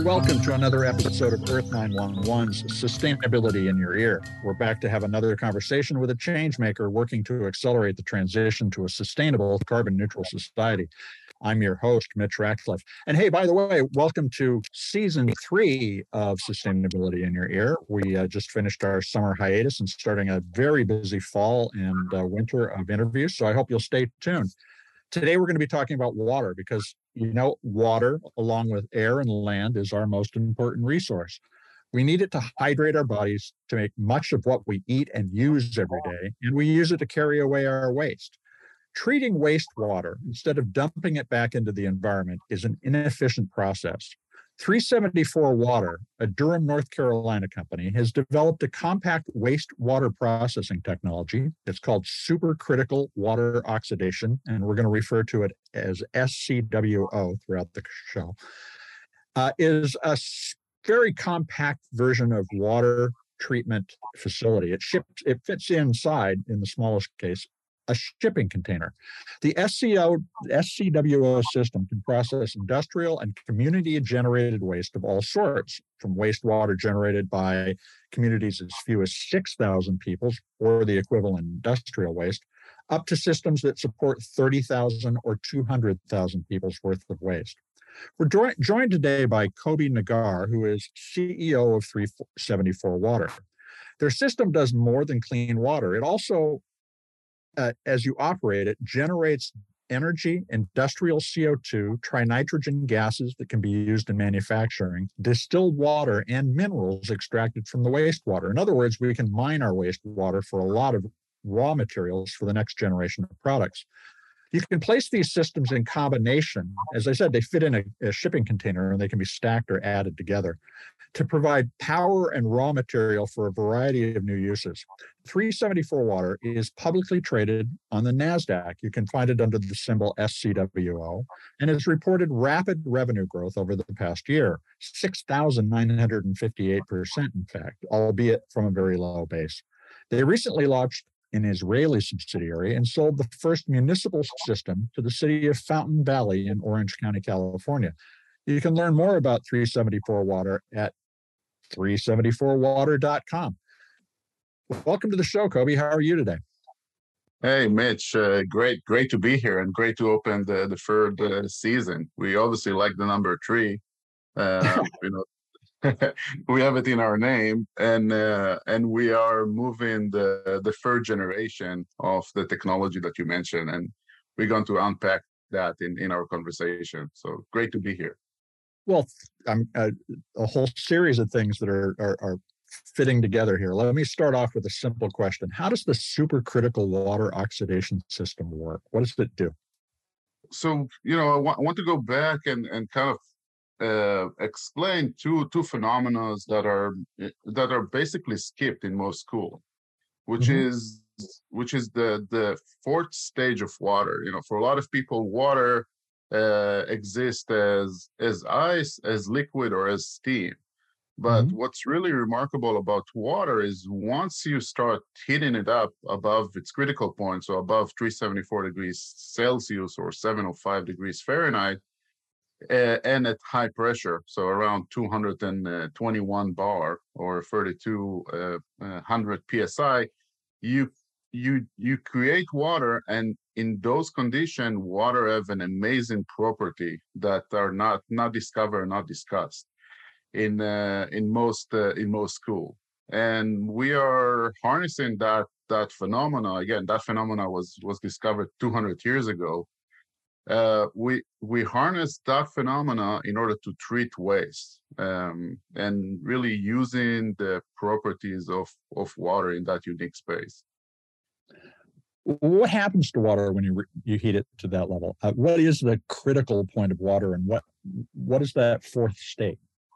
Welcome to another episode of Earth 911's Sustainability in Your Ear. We're back to have another conversation with a changemaker working to accelerate the transition to a sustainable, carbon-neutral society. I'm your host, Mitch Ratcliffe. And hey, by the way, welcome to Season 3 of Sustainability in Your Ear. We just finished our summer hiatus and starting a very busy fall and winter of interviews, so I hope you'll stay tuned. Today, we're going to be talking about water because, water, along with air and land, is our most important resource. We need it to hydrate our bodies, to make much of what we eat and use every day, and we use it to carry away our waste. Treating wastewater instead of dumping it back into the environment is an inefficient process. 374 Water, a Durham, North Carolina company, has developed a compact wastewater processing technology. It's called supercritical water oxidation, and we're going to refer to it as SCWO throughout the show. Is a very compact version of water treatment facility. It fits inside, in the smallest case, a shipping container. The SCWO system can process industrial and community-generated waste of all sorts, from wastewater generated by communities as few as 6,000 people, or the equivalent industrial waste, up to systems that support 30,000 or 200,000 people's worth of waste. We're joined today by Kobi Nagar, who is CEO of 374 Water. Their system does more than clean water. It also as you operate it, generates energy, industrial CO2, trinitrogen gases that can be used in manufacturing, distilled water, and minerals extracted from the wastewater. In other words, we can mine our wastewater for a lot of raw materials for the next generation of products. You can place these systems in combination. As I said, they fit in a shipping container and they can be stacked or added together to provide power and raw material for a variety of new uses. 374 Water is publicly traded on the NASDAQ. You can find it under the symbol SCWO, and has reported rapid revenue growth over the past year, 6,958%, in fact, albeit from a very low base. They recently launched an Israeli subsidiary and sold the first municipal system to the city of Fountain Valley in Orange County, California. You can learn more about 374 Water at 374water.com. Welcome to the show, Kobi. How are you today? Hey, Mitch. Great to be here, and great to open the third season. We obviously like the number 3. We have it in our name, and we are moving the third generation of the technology that you mentioned, and we're going to unpack that in our conversation. So great to be here. Well, a whole series of things that are fitting together here. Let me start off with a simple question. How does the supercritical water oxidation system work? What does it do? So, I want to go back and kind of explain two phenomena that are basically skipped in most school, which is the fourth stage of water. For a lot of people, water exists as ice, as liquid, or as steam. But what's really remarkable about water is once you start heating it up above its critical point, so above 374 degrees Celsius or 705 degrees Fahrenheit, and at high pressure, so around 221 bar or 3,200 psi, you create water, and in those conditions, water have an amazing property that are not discovered, not discussed in most school, and we are harnessing that phenomena. Again, that phenomena was discovered 200 years ago. We harness that phenomena in order to treat waste, and really using the properties of water in that unique space. What happens to water when you heat it to that level? What is the critical point of water, and what is that fourth state?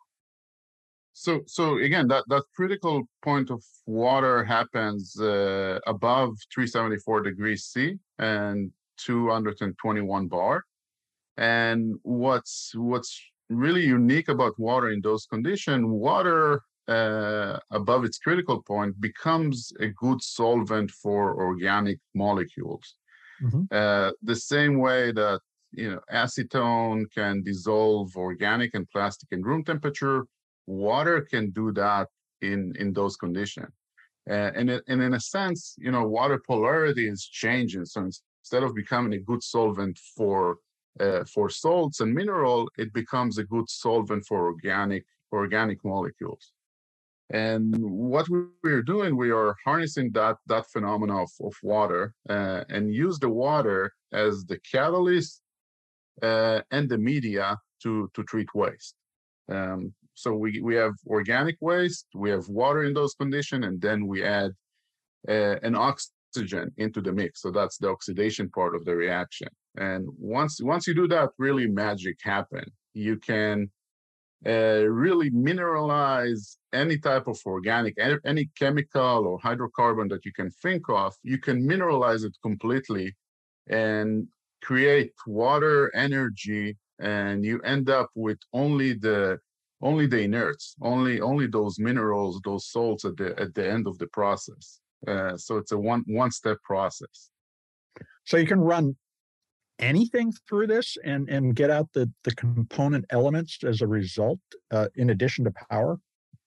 So again, that critical point of water happens above 374 degrees C and 221 bar. And what's really unique about water in those conditions, water above its critical point becomes a good solvent for organic molecules. The same way that acetone can dissolve organic and plastic in room temperature. Water can do that in those conditions. And in a sense, water polarity is changing. So instead of becoming a good solvent for salts and mineral, it becomes a good solvent for organic molecules. And what we're doing, we are harnessing that phenomena of water and use the water as the catalyst and the media to treat waste. So we have organic waste, we have water in those conditions, and then we add an oxygen into the mix. So that's the oxidation part of the reaction. And once you do that, really magic happen. You can really mineralize any type of organic, any chemical or hydrocarbon that you can think of. You can mineralize it completely and create water, energy, and you end up with only the inerts, only those minerals, those salts at the end of the process. So it's a one-step process. So you can run anything through this and get out the component elements as a result, in addition to power?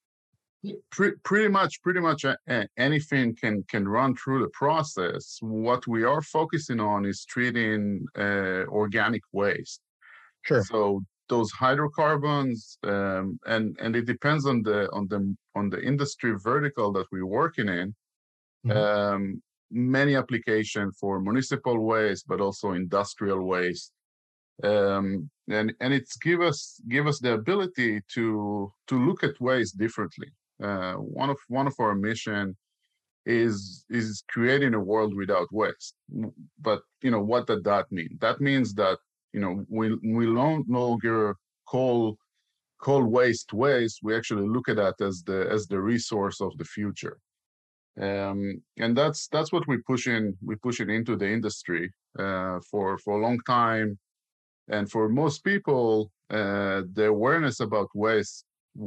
Pretty much anything can run through the process. What we are focusing on is treating organic waste. Sure. So those hydrocarbons, and it depends on the industry vertical that we're working in. Mm-hmm. Many applications for municipal waste, but also industrial waste, and it's give us the ability to look at waste differently. One of our mission is creating a world without waste. But what does that mean? That means that we no longer call waste. We actually look at that as the resource of the future. And that's what we're pushing into the industry for a long time. And for most people, the awareness about waste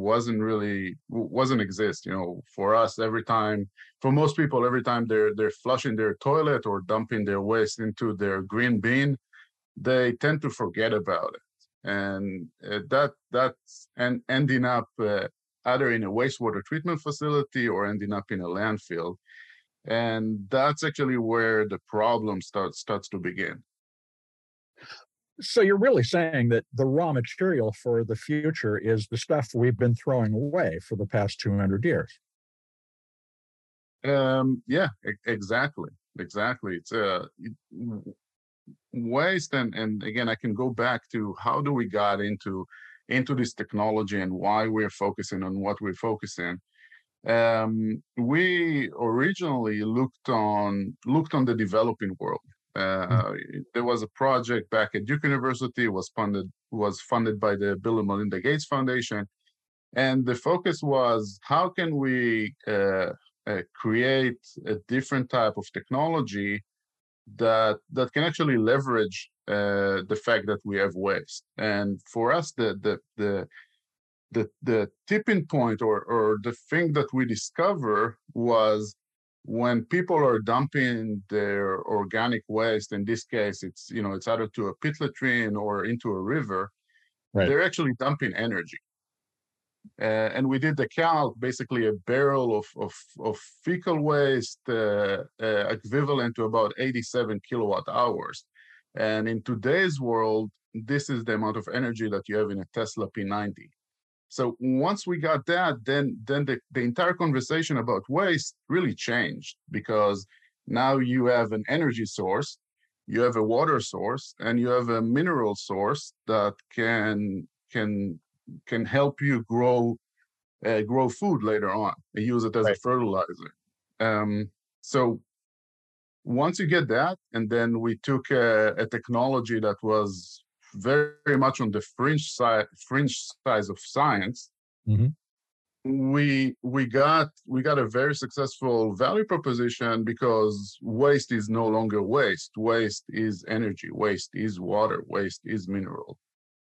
wasn't exist. For us, for most people, every time they're flushing their toilet or dumping their waste into their green bin, they tend to forget about it. And that's ending up either in a wastewater treatment facility or ending up in a landfill. And that's actually where the problem starts to begin. So you're really saying that the raw material for the future is the stuff we've been throwing away for the past 200 years. Yeah, exactly. It's waste, and again, I can go back to how do we got into this technology and why we're focusing on what we're focusing. We originally looked on the developing world. There was a project back at Duke University, was funded by the Bill and Melinda Gates Foundation, and the focus was how can we create a different type of technology that can actually leverage the fact that we have waste. And for us, the tipping point or the thing that we discover was when people are dumping their organic waste. In this case, it's either to a pit latrine or into a river. Right. They're actually dumping energy. And we did the count, basically a barrel of fecal waste equivalent to about 87 kilowatt hours. And in today's world, this is the amount of energy that you have in a Tesla P90. So once we got that, then the entire conversation about waste really changed, because now you have an energy source, you have a water source, and you have a mineral source that can help you grow food later on and use it as a fertilizer. So once you get that, and then we took a technology that was very much on the fringe size of science. Mm-hmm. We got a very successful value proposition, because waste is no longer waste. Waste is energy. Waste is water. Waste is mineral.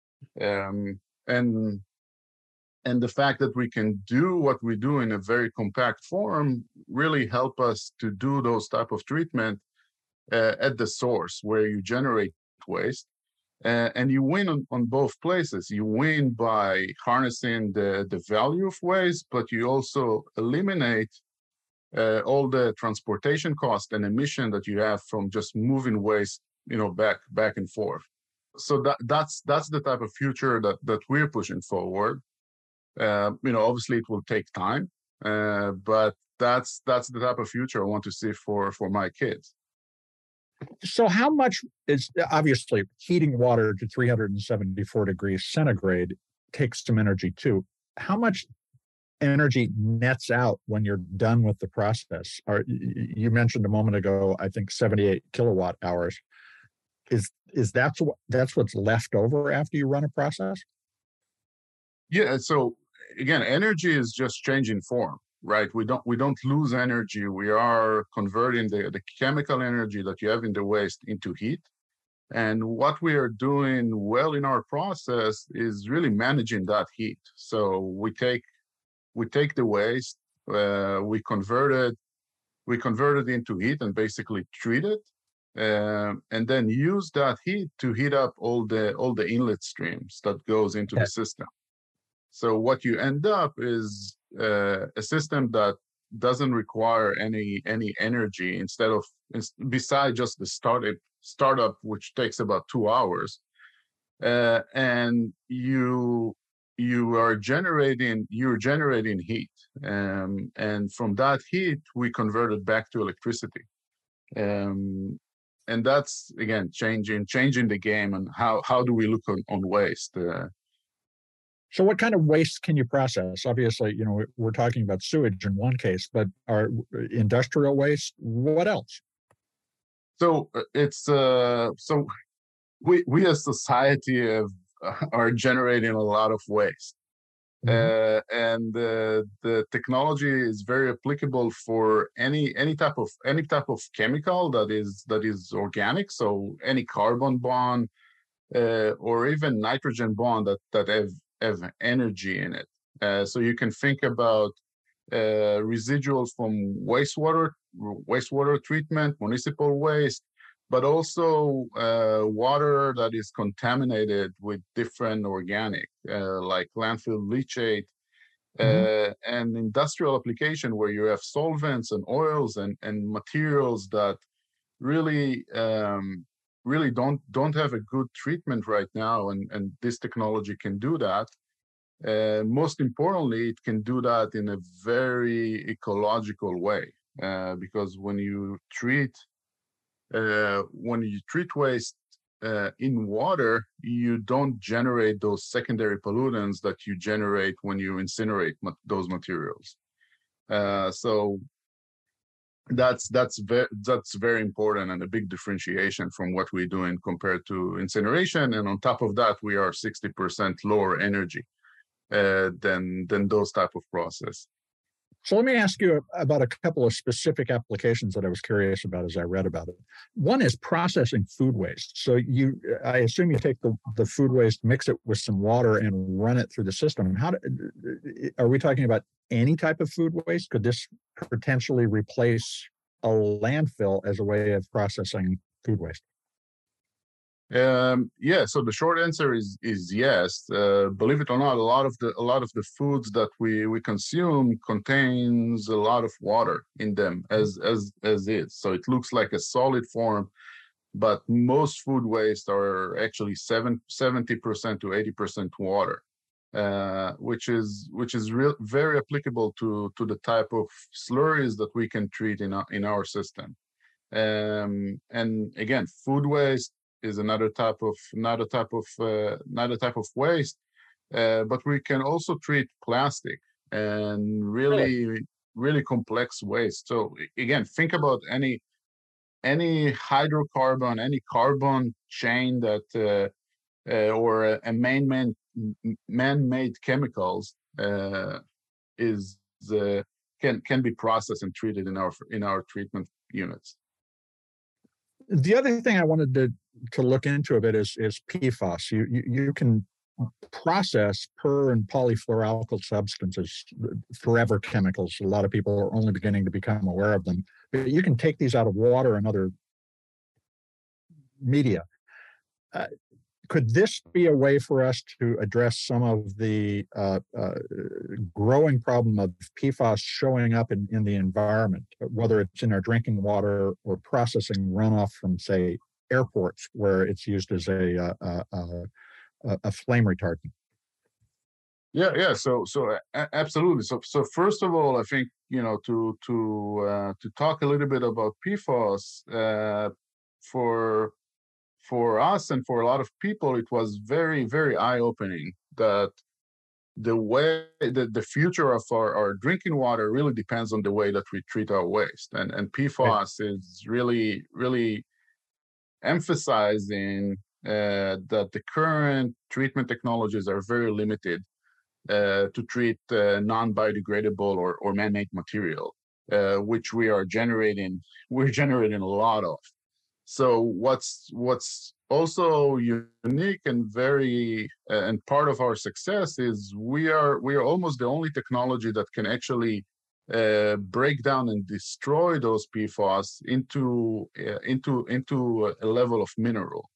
And the fact that we can do what we do in a very compact form really help us to do those type of treatment at the source where you generate waste. And you win on both places. You win by harnessing the value of waste, but you also eliminate all the transportation cost and emission that you have from just moving waste, back and forth. So that's the type of future that we're pushing forward. Obviously it will take time, but that's the type of future I want to see for my kids. So how much is obviously heating water to 374 degrees centigrade takes some energy too. How much energy nets out when you're done with the process? You mentioned a moment ago, I think 78 kilowatt hours. Is that's what's left over after you run a process? Yeah. So again, energy is just changing form, right? We don't lose energy. We are converting the chemical energy that you have in the waste into heat. And what we are doing well in our process is really managing that heat. So we take the waste, we convert it into heat and basically treat it, and then use that heat to heat up all the inlet streams that goes into the system. So what you end up is a system that doesn't require any energy beside just the startup, which takes about 2 hours, and you're generating heat, and from that heat we convert it back to electricity, and that's again changing the game. And how do we look on waste? So what kind of waste can you process? Obviously, we're talking about sewage in one case, but are industrial waste, what else? So so we as society are generating a lot of waste. And the technology is very applicable for any type of chemical that is organic. So any carbon bond, or even nitrogen bond that have energy in it. So you can think about residuals from wastewater treatment, municipal waste, but also water that is contaminated with different organic, like landfill leachate, and industrial application where you have solvents and oils and materials that really don't have a good treatment right now, and this technology can do that. Most importantly, it can do that in a very ecological way, because when you treat waste in water, you don't generate those secondary pollutants that you generate when you incinerate those materials. So that's very important, and a big differentiation from what we're doing compared to incineration. And on top of that, we are 60% lower energy than those type of process. So let me ask you about a couple of specific applications that I was curious about as I read about it. One is processing food waste. So I assume you take the food waste, mix it with some water, and run it through the system. Are we talking about any type of food waste? Could this potentially replace a landfill as a way of processing food waste? Yeah. So the short answer is yes. Believe it or not, a lot of the foods that we consume contains a lot of water in them as is. So it looks like a solid form, but most food waste are actually 70% to 80% water, which is very applicable to the type of slurries that we can treat in our system. And again, food waste is another type of waste, but we can also treat plastic and really complex waste. So again, think about any hydrocarbon, any carbon chain that or a man-made chemicals can be processed and treated in our treatment units. The other thing I wanted to look into a bit is PFAS. You can process per and polyfluoroalkyl substances, forever chemicals. A lot of people are only beginning to become aware of them. But you can take these out of water and other media. could this be a way for us to address some of the growing problem of PFAS showing up in the environment, whether it's in our drinking water or processing runoff from, say, airports, where it's used as a flame retardant? Yeah. Absolutely. So first of all, I think to talk a little bit about PFAS, for us and for a lot of people, it was very, very eye-opening that the way that the future of our drinking water really depends on the way that we treat our waste. And PFAS is really, really emphasizing that the current treatment technologies are very limited to treat non-biodegradable or man-made material, which we're generating a lot of. So what's also unique and very and part of our success is we are almost the only technology that can actually break down and destroy those PFAS into a level of mineral.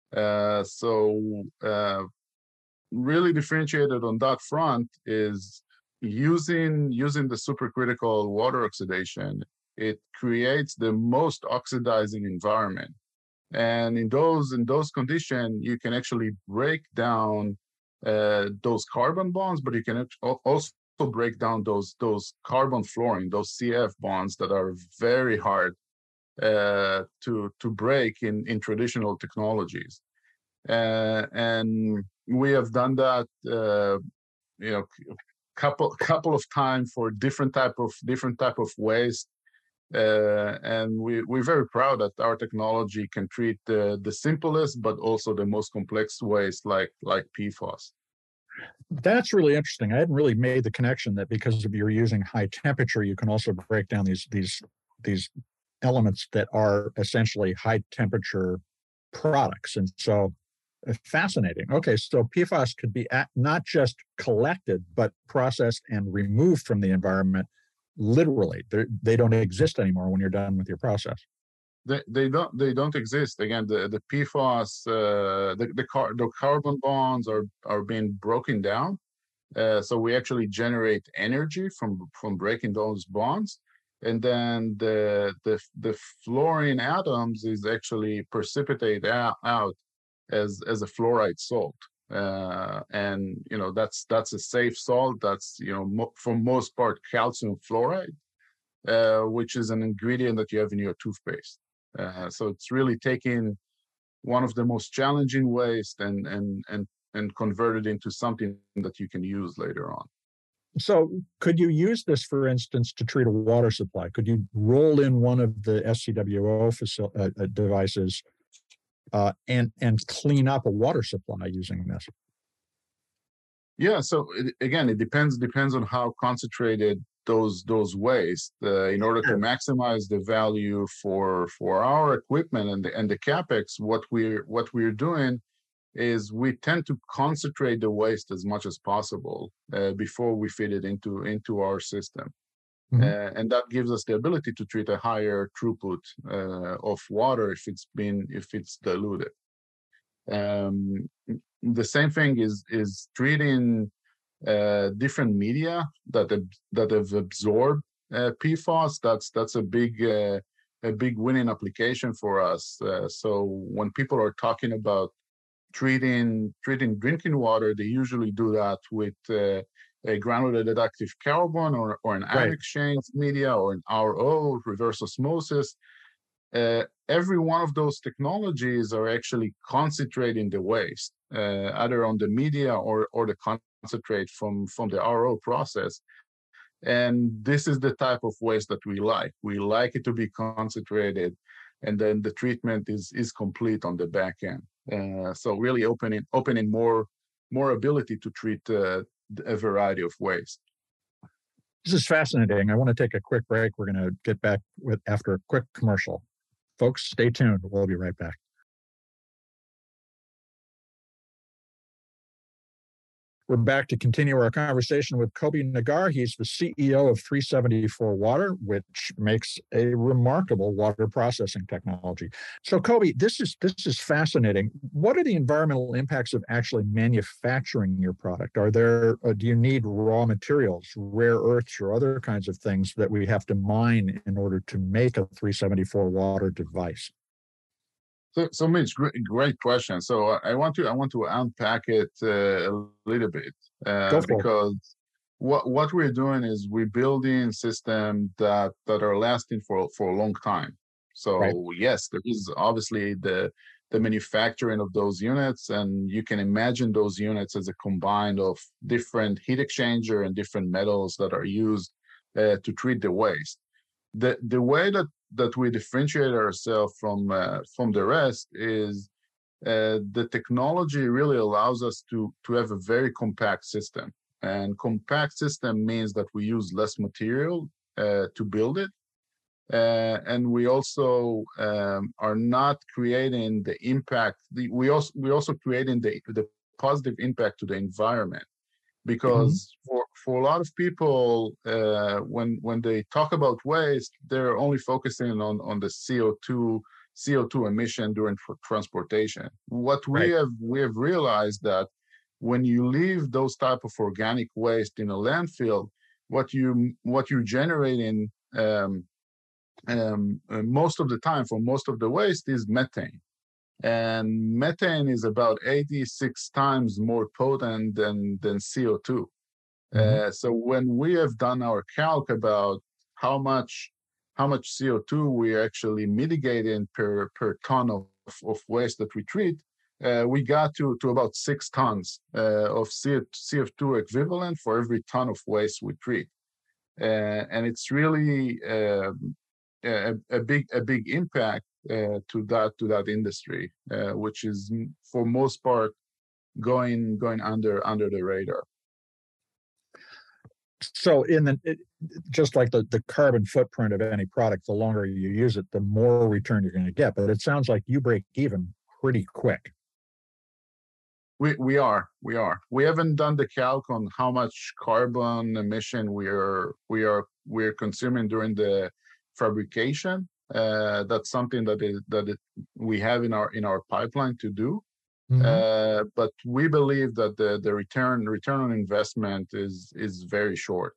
Really differentiated on that front is using the supercritical water oxidation. It creates the most oxidizing environment, and in those conditions, you can actually break down those carbon bonds, but you can also break down those carbon fluorine, those CF bonds that are very hard to break in traditional technologies. And we have done that, couple of times for different type of waste, and we're very proud that our technology can treat the simplest but also the most complex waste like PFAS. That's really interesting. I hadn't really made the connection that because of you're using high temperature, you can also break down these elements that are essentially high temperature products, and so. Fascinating. Okay, so PFAS could be not just collected, but processed and removed from the environment. Literally, they don't exist anymore when you're done with your process. They don't exist. Again, the PFAS, the carbon bonds are being broken down. So we actually generate energy from breaking those bonds, and then the fluorine atoms is actually precipitate out as a fluoride salt, and that's a safe salt. That's for most part calcium fluoride, which is an ingredient that you have in your toothpaste. So it's really taking one of the most challenging waste and convert it into something that you can use later on. So could you use this, for instance, to treat a water supply? Could you roll in one of the SCWO devices and clean up a water supply using this? Yeah. So it depends on how concentrated those waste. In order to maximize the value for our equipment and the capex, what we're doing is we tend to concentrate the waste as much as possible before we feed it into our system. Mm-hmm. And that gives us the ability to treat a higher throughput of water if it's diluted. The same thing is treating different media that have absorbed PFAS. That's a big winning application for us. So when people are talking about treating drinking water, they usually do that with a granulated active carbon or an ion exchange media or an RO, reverse osmosis. Every one of those technologies are actually concentrating the waste, either on the media or the concentrate from the RO process. And this is the type of waste that we like. We like it to be concentrated, and then the treatment is complete on the back end. So really opening more ability to treat a variety of waste. This is fascinating. I want to take a quick break. We're going to get back after a quick commercial. Folks, stay tuned. We'll be right back. We're back to continue our conversation with Kobi Nagar. He's the CEO of 374 Water, which makes a remarkable water processing technology. So, Kobi, this is fascinating. What are the environmental impacts of actually manufacturing your product? Are there do you need raw materials, rare earths, or other kinds of things that we have to mine in order to make a 374 Water device? So Mitch, great question. So I want to unpack it a little bit Go for it. because what we're doing is we're building systems that are lasting for a long time. Right. So yes, there is obviously the manufacturing of those units, and you can imagine those units as a combine of different heat exchanger and different metals that are used to treat the waste. The way that we differentiate ourselves from the rest is the technology really allows us to have a very compact system. And compact system means that we use less material to build it. And we also are not creating the impact. We also creating the positive impact to the environment, Mhm. because for a lot of people, when they talk about waste, they're only focusing on the CO2 emission during transportation. What Right. we have realized that when you leave those type of organic waste in a landfill, what you're generating most of the time for most of the waste is methane. And methane is about 86 times more potent than CO2. Mhm. So when we have done our calc about how much CO2 we actually mitigating per ton of waste that we treat, we got to about 6 tons of CO2 equivalent for every ton of waste we treat. And it's really a big impact to that industry, which is for most part going under the radar. So, just like the carbon footprint of any product, the longer you use it, the more return you're going to get. But it sounds like you break even pretty quick. We haven't done the calc on how much carbon emission we're consuming during the fabrication. That's something we have in our pipeline to do. Mhm. But we believe that the return on investment is very short,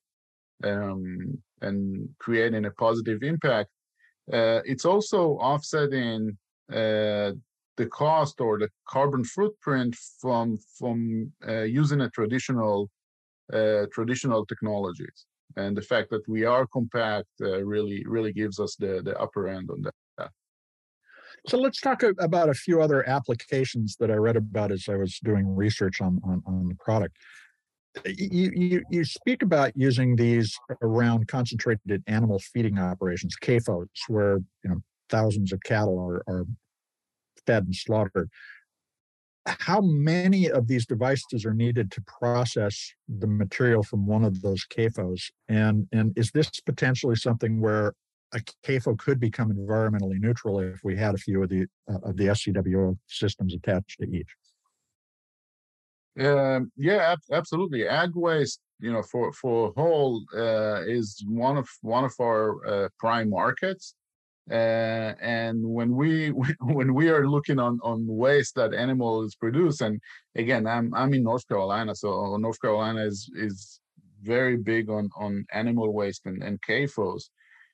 and creating a positive impact. It's also offsetting the cost or the carbon footprint from using a traditional technologies. And the fact that we are compact really gives us the upper end on that. So let's talk about a few other applications that I read about as I was doing research on the product. You speak about using these around concentrated animal feeding operations, CAFOs, where thousands of cattle are fed and slaughtered. How many of these devices are needed to process the material from one of those CAFOs? And is this potentially something where a CAFO could become environmentally neutral if we had a few of the SCWO systems attached to each? Yeah, absolutely. Ag waste, for whole, is one of our prime markets. And when we are looking on waste that animals produce, and again, I'm in North Carolina, so North Carolina is very big on animal waste and CAFOs.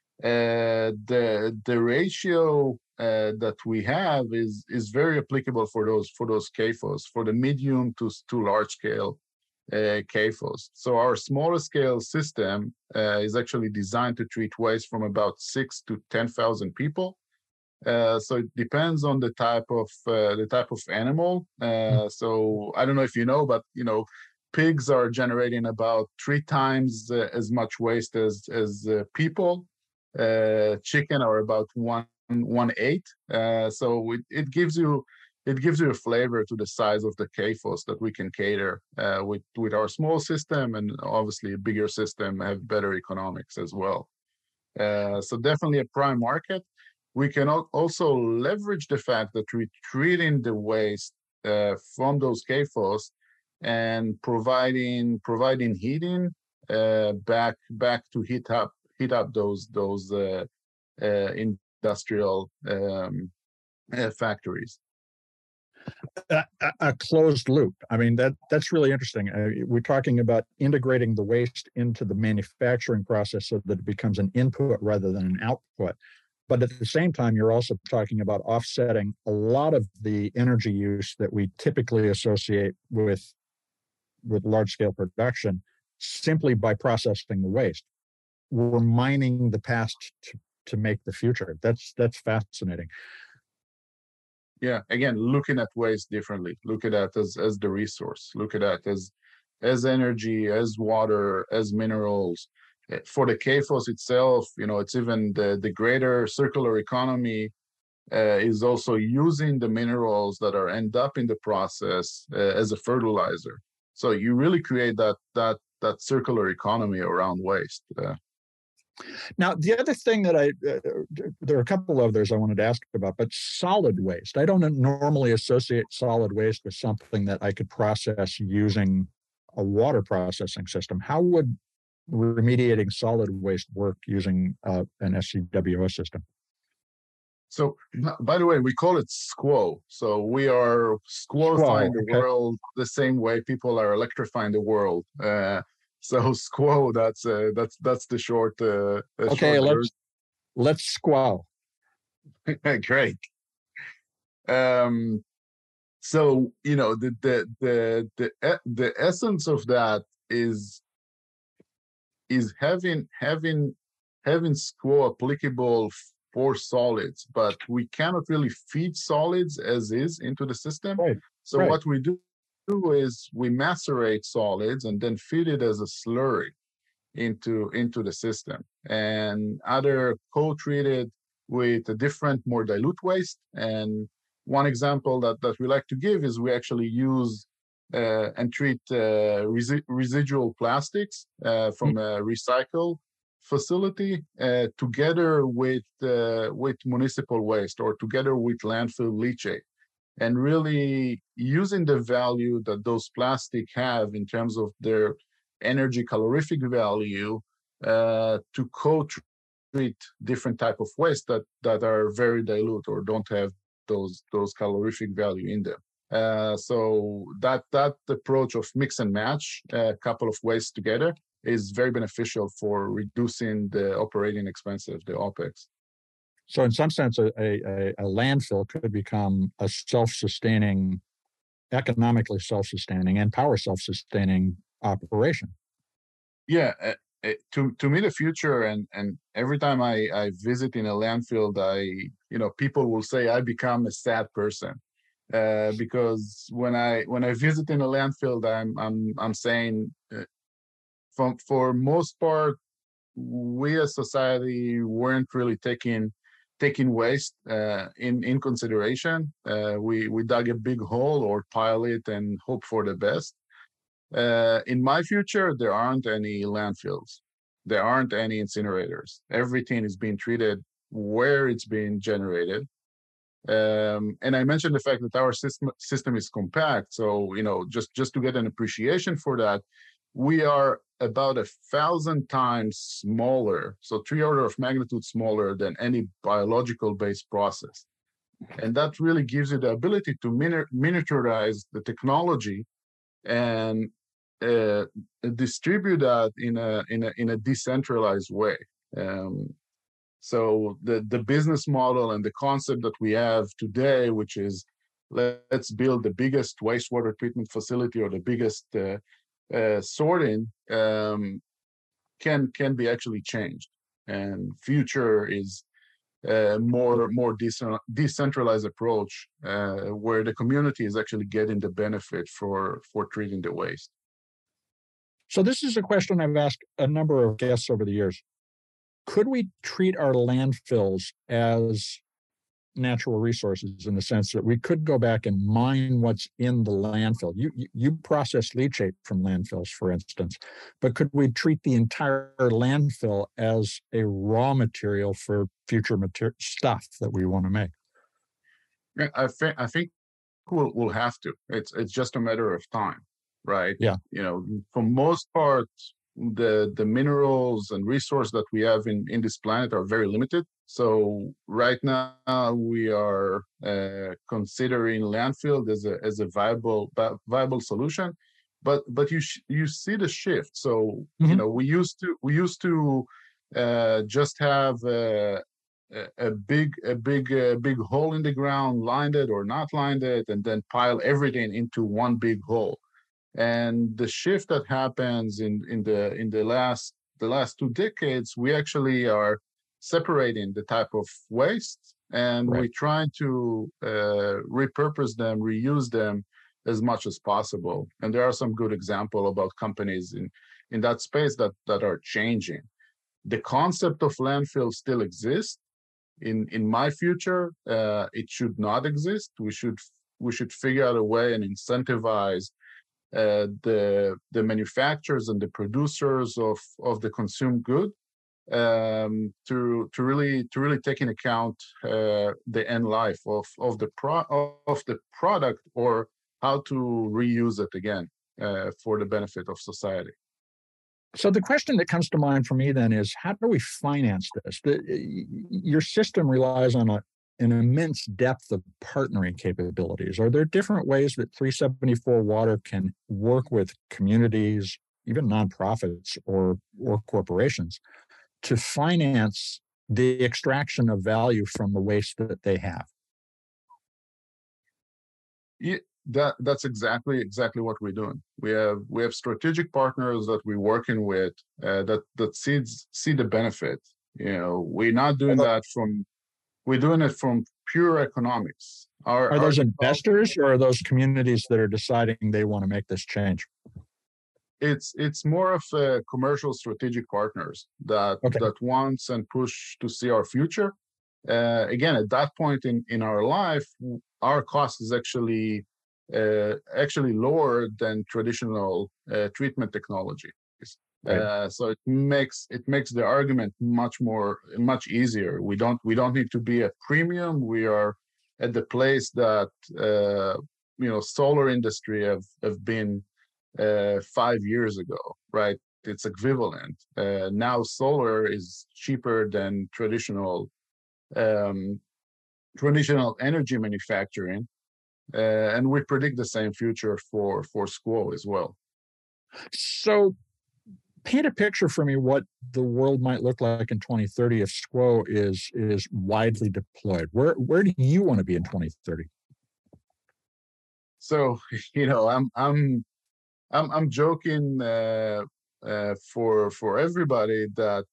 The ratio that we have is very applicable for those CAFOs, for the medium to large scale CAFOs. So our smaller scale system is actually designed to treat waste from about 6 to 10,000 people. So it depends on the type of animal. So I don't know if you know, but pigs are generating about 3 times as much waste as people. Chicken are about one eighth. So it gives you a flavor to the size of the CAFOs that we can cater with our small system, and obviously a bigger system have better economics as well. So definitely a prime market. We can also leverage the fact that we're treating the waste from those CAFOs and providing heating back to heat up those industrial factories. A closed loop. I mean, that's really interesting. We're talking about integrating the waste into the manufacturing process so that it becomes an input rather than an output. But at the same time, you're also talking about offsetting a lot of the energy use that we typically associate with large-scale production simply by processing the waste. We're mining the past to make the future. That's fascinating. Yeah, again, looking at waste differently. Look at that as the resource. Look at that as energy, as water, as minerals. For the CAFOS itself, it's even the greater circular economy is also using the minerals that are end up in the process as a fertilizer. So you really create that circular economy around waste. Now, the other thing that there are a couple others I wanted to ask about, but solid waste. I don't normally associate solid waste with something that I could process using a water processing system. How would remediating solid waste work using an SCWO system? So, by the way, we call it SQUO. So we are squorifying the world the same way people are electrifying the world. So SQUO, that's the short. Okay, let's squall. Great. So the essence of that is having SQUO applicable for solids, but we cannot really feed solids as is into the system. Right. So right. What we do is we macerate solids and then feed it as a slurry into the system, and other co-treated with a different, more dilute waste. And one example that we like to give is we actually use and treat residual plastics from a recycle facility together with municipal waste or together with landfill leachate, and really using the value that those plastic have in terms of their energy calorific value to co-treat different type of waste that are very dilute or don't have those calorific value in them. So that approach of mix and match a couple of wastes together is very beneficial for reducing the operating expenses, the OPEX. So in some sense, a landfill could become a self-sustaining, economically self-sustaining and power self-sustaining operation. Yeah, to me, the future, and every time I visit in a landfill, people will say I become a sad person because when I visit in a landfill, I'm saying for most part, we as society weren't really taking waste in consideration. We dug a big hole or pile it and hope for the best. In my future, there aren't any landfills. There aren't any incinerators. Everything is being treated where it's being generated. And I mentioned the fact that our system is compact. So, just to get an appreciation for that, we are about 1,000 times smaller, so 3 orders of magnitude smaller than any biological-based process. And that really gives you the ability to miniaturize the technology and distribute that in a decentralized way. So the business model and the concept that we have today, which is let's build the biggest wastewater treatment facility or the biggest sorting, can be actually changed. And future is more decentralized approach where the community is actually getting the benefit for treating the waste. So this is a question I've asked a number of guests over the years. Could we treat our landfills as natural resources in the sense that we could go back and mine what's in the landfill? You process leachate from landfills, for instance, but could we treat the entire landfill as a raw material for future stuff that we want to make? I think we'll have to. It's just a matter of time. right? Yeah. For most part, the minerals and resource that we have in this planet are very limited. So right now we are considering landfill as a viable solution, but you see the shift. So Mhm. we used to just have a big hole in the ground, lined it or not lined it, and then pile everything into one big hole. And the shift that happens in the last 2 decades, we actually are separating the type of waste, and Right. we try to repurpose them, reuse them as much as possible. And there are some good examples about companies in that space that are changing. The concept of landfill still exists. In my future, it should not exist. We should figure out a way and incentivize the manufacturers and the producers of the consumed good, to really take into account the end life of the product, or how to reuse it again for the benefit of society. So the question that comes to mind for me then is, how do we finance this? Your system relies on an immense depth of partnering capabilities. Are there different ways that 374 Water can work with communities, even nonprofits or corporations, to finance the extraction of value from the waste that they have? Yeah, that's exactly what we're doing. We have strategic partners that we're working with, that see the benefit. We're not doing that from we're doing it from pure economics. Our Are our those technology, investors or are those communities that are deciding they want to make this change? it's more of a commercial strategic partners that Okay. that wants and push to see our future. Again, at that point in our life, our cost is actually lower than traditional treatment technologies. Right. So it makes the argument much easier. We don't need to be at premium. We are at the place that solar industry have been 5 years ago, right? It's equivalent. Now solar is cheaper than um, traditional energy manufacturing, and we predict the same future for Squall as well. So paint a picture for me what the world might look like in 2030 if SQUO is widely deployed. Where do you want to be in 2030? So I'm joking for everybody that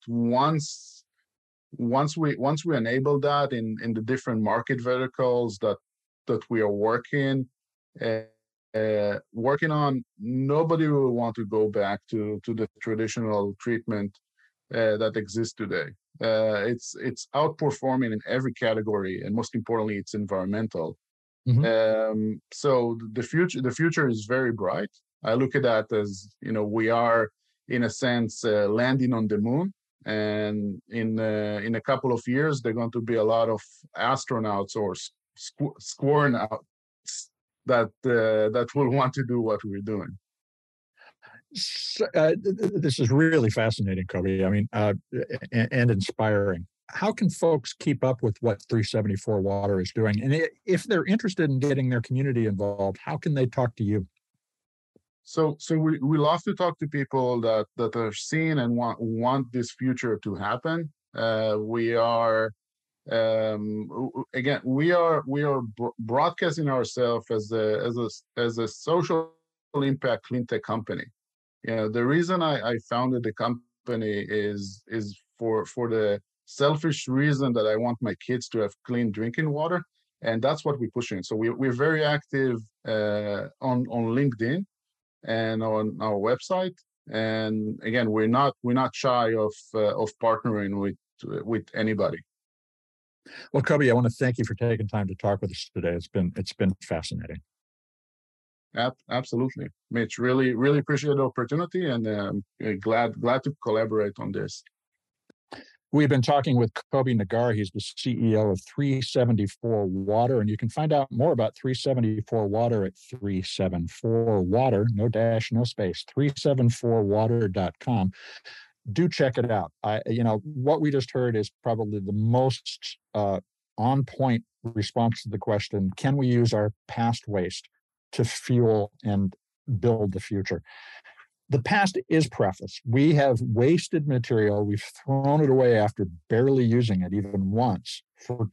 once we enable that in the different market verticals that we are uh, working on, nobody will want to go back to the traditional treatment that exists today. It's outperforming in every category, and most importantly, it's environmental. Mhm. So the future is very bright. I look at that as, we are in a sense landing on the moon, and in a couple of years there are going to be a lot of astronauts or squarnauts that will want to do what we're doing. This is really fascinating, Kobe. I mean, and inspiring. How can folks keep up with what 374 Water is doing? And if they're interested in getting their community involved, how can they talk to you? So we love to talk to people that are seeing and want this future to happen. We are again we are broadcasting ourselves as a social impact clean tech company. The reason I founded the company is for the selfish reason that I want my kids to have clean drinking water, and that's what we're pushing. So we're very active on LinkedIn and on our website. And again, we're not shy of partnering with anybody. Well, Kobe, I want to thank you for taking time to talk with us today. It's been fascinating. Absolutely, Mitch. Really appreciate the opportunity, and glad to collaborate on this. We've been talking with Kobi Nagar. He's the CEO of 374 Water, and you can find out more about 374 Water at 374 Water, no dash, no space, 374water.com. Do check it out. What we just heard is probably the most on point response to the question, can we use our past waste to fuel and build the future? The past is precious. We have wasted material. We've thrown it away after barely using it even once for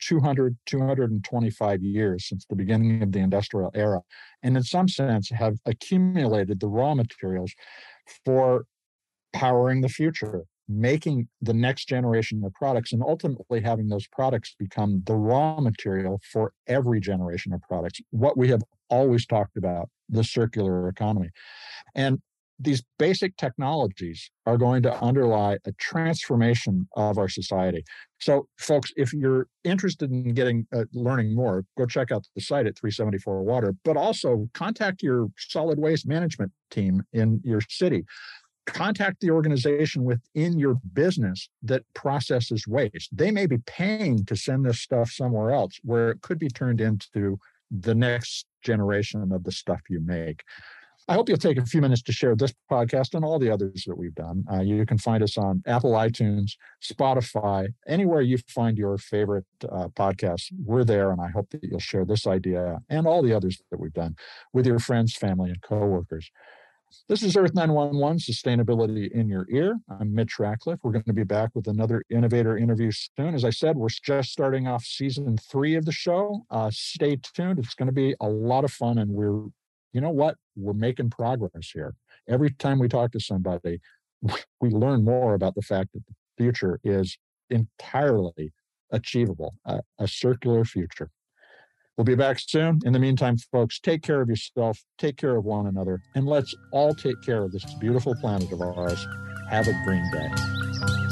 225 years since the beginning of the industrial era. And in some sense have accumulated the raw materials for powering the future, making the next generation of products, and ultimately having those products become the raw material for every generation of products. What we have always talked about, the circular economy. And these basic technologies are going to underlie a transformation of our society. So, folks, if you're interested in learning more, go check out the site at 374 Water, but also contact your solid waste management team in your city. Contact the organization within your business that processes waste. They may be paying to send this stuff somewhere else where it could be turned into the next generation of the stuff you make. I hope you'll take a few minutes to share this podcast and all the others that we've done. You can find us on Apple iTunes, Spotify, anywhere you find your favorite podcasts. We're there, and I hope that you'll share this idea and all the others that we've done with your friends, family, and coworkers. This is Earth 911, Sustainability in Your Ear. I'm Mitch Ratcliffe. We're going to be back with another innovator interview soon. As I said, we're just starting off season 3 of the show. Stay tuned. It's going to be a lot of fun, and you know what? We're making progress here. Every time we talk to somebody, we learn more about the fact that the future is entirely achievable, a circular future. We'll be back soon. In the meantime, folks, take care of yourself, take care of one another, and let's all take care of this beautiful planet of ours. Have a green day.